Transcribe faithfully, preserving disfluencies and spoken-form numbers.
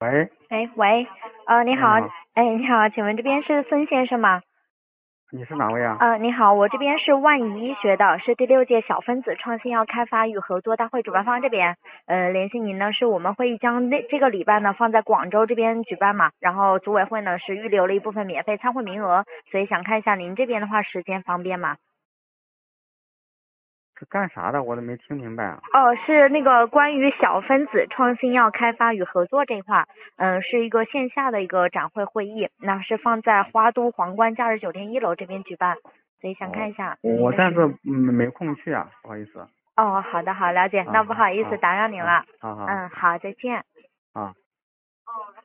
喂， 哎，喂，呃，你哎， 好， 你好， 哎，你好，请问这边是孙先生吗？ 你是哪位啊？ 呃，你好，我这边是万宜医学的，是第六届小分子创新药开发与合作大会主办方这边，呃，联系您呢，是我们会议将那这个礼拜呢放在广州这边举办嘛，然后组委会呢是预留了一部分免费参会名额，所以想看一下您这边的话时间方便吗？ 是干啥的？我都没听明白啊。 哦，是那个关于小分子创新药开发与合作这一块，嗯，是一个线下的一个展会会议，那是放在花都皇冠假日酒店一楼这边举办，所以想看哦， 一下您我暂时的时间。 嗯没空去啊，不好意思。 哦，好的，好，了解， 啊那不好意思啊打扰您啊， 了。 好好嗯，好，再见。 啊。